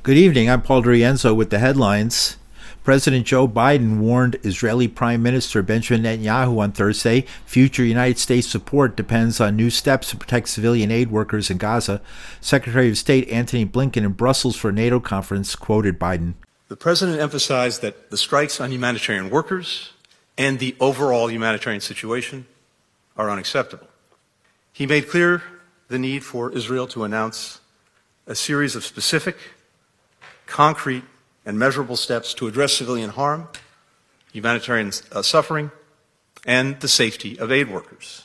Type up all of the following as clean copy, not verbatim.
Good evening. I'm Paul D'Arienzo with the headlines. President Joe Biden warned Israeli Prime Minister Benjamin Netanyahu on Thursday future United States support depends on new steps to protect civilian aid workers in Gaza. Secretary of State Antony Blinken in Brussels for a NATO conference quoted Biden. The president emphasized that the strikes on humanitarian workers and the overall humanitarian situation are unacceptable. He made clear the need for Israel to announce a series of specific, concrete, and measurable steps to address civilian harm, humanitarian suffering, and the safety of aid workers.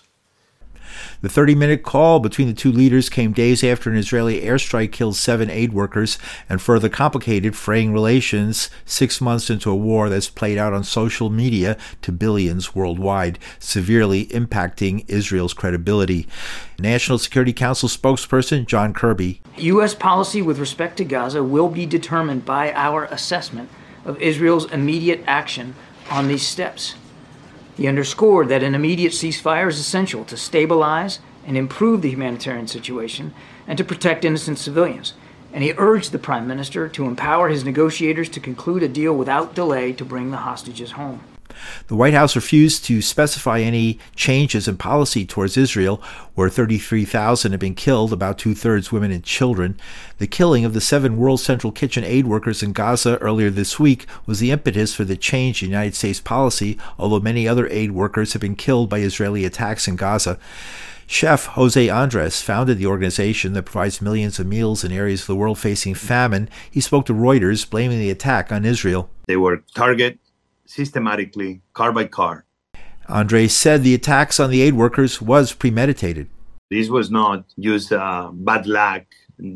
The 30-minute call between the two leaders came days after an Israeli airstrike killed 7 aid workers and further complicated fraying relations 6 months into a war that's played out on social media to billions worldwide, severely impacting Israel's credibility. National Security Council spokesperson John Kirby. U.S. policy with respect to Gaza will be determined by our assessment of Israel's immediate action on these steps. He underscored that an immediate ceasefire is essential to stabilize and improve the humanitarian situation and to protect innocent civilians. And he urged the Prime Minister to empower his negotiators to conclude a deal without delay to bring the hostages home. The White House refused to specify any changes in policy towards Israel, where 33,000 have been killed, about two-thirds women and children. The killing of the 7 World Central Kitchen aid workers in Gaza earlier this week was the impetus for the change in United States policy, although many other aid workers have been killed by Israeli attacks in Gaza. Chef Jose Andres founded the organization that provides millions of meals in areas of the world facing famine. He spoke to Reuters, blaming the attack on Israel. They were targeted systematically, car by car. Andres said the attacks on the aid workers was premeditated. This was not just a bad luck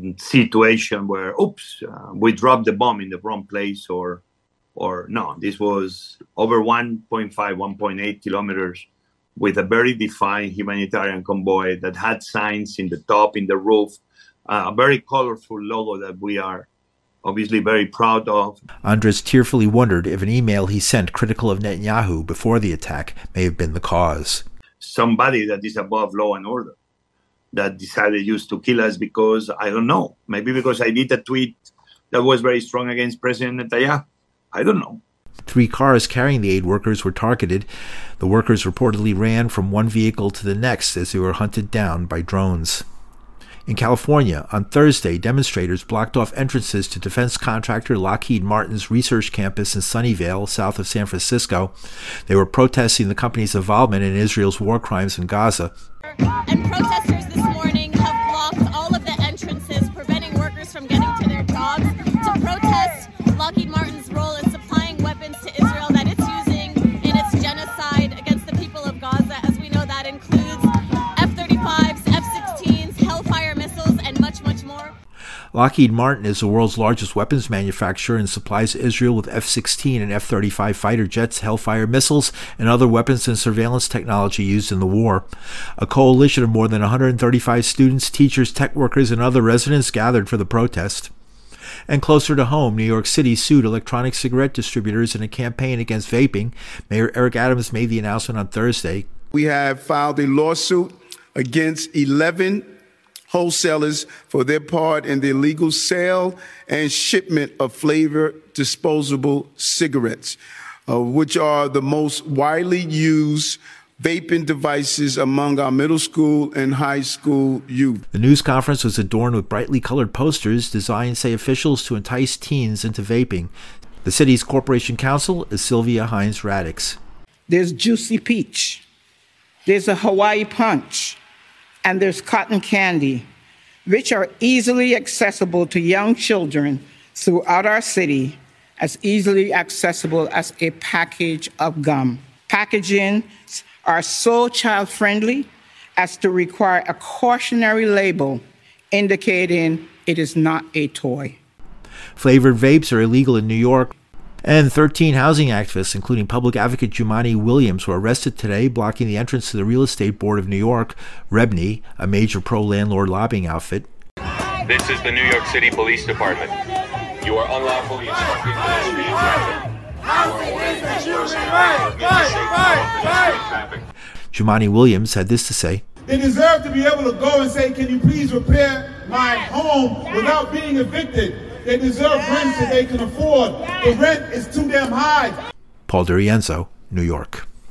situation where, we dropped the bomb in the wrong place or no. This was over 1.5, 1.8 kilometers with a very defined humanitarian convoy that had signs in the top, in the roof, a very colorful logo that we are obviously very proud of. Andres tearfully wondered if an email he sent critical of Netanyahu before the attack may have been the cause. Somebody that is above law and order that decided just to kill us because, I don't know, maybe because I did a tweet that was very strong against President Netanyahu. I don't know. 3 cars carrying the aid workers were targeted. The workers reportedly ran from one vehicle to the next as they were hunted down by drones. In California, on Thursday, demonstrators blocked off entrances to defense contractor Lockheed Martin's research campus in Sunnyvale, south of San Francisco. They were protesting the company's involvement in Israel's war crimes in Gaza. And protesters this morning have blocked all of the entrances, preventing workers from getting to their jobs to protest Lockheed Martin's role in supplying weapons to Israel that it's using in its genocide against the people of Gaza. As we know, that includes F-35s, F-16s, Hellfire missiles, and much, much more. Lockheed Martin is the world's largest weapons manufacturer and supplies Israel with F-16 and F-35 fighter jets, Hellfire missiles, and other weapons and surveillance technology used in the war. A coalition of more than 135 students, teachers, tech workers, and other residents gathered for the protest. And closer to home, New York City sued electronic cigarette distributors in a campaign against vaping. Mayor Eric Adams made the announcement on Thursday. We have filed a lawsuit against 11 wholesalers for their part in the illegal sale and shipment of flavored disposable cigarettes, which are the most widely used vaping devices among our middle school and high school youth. The news conference was adorned with brightly colored posters designed, say officials, to entice teens into vaping. The city's corporation counsel is Sylvia Hines Radix. There's Juicy Peach, there's a Hawaii Punch, and there's cotton candy, which are easily accessible to young children throughout our city, as easily accessible as a package of gum. Packaging are so child-friendly as to require a cautionary label indicating it is not a toy. Flavored vapes are illegal in New York. And 13 housing activists, including public advocate Jumaane Williams, were arrested today, blocking the entrance to the Real Estate Board of New York, REBNY, a major pro-landlord lobbying outfit. This is the New York City Police Department. You are unlawfully obstructing pedestrian traffic. Jumaane Williams had this to say. They deserve to be able to go and say, can you please repair my home without being evicted? They deserve rent that they can afford. The rent is too damn high. Paul DiRienzo, New York.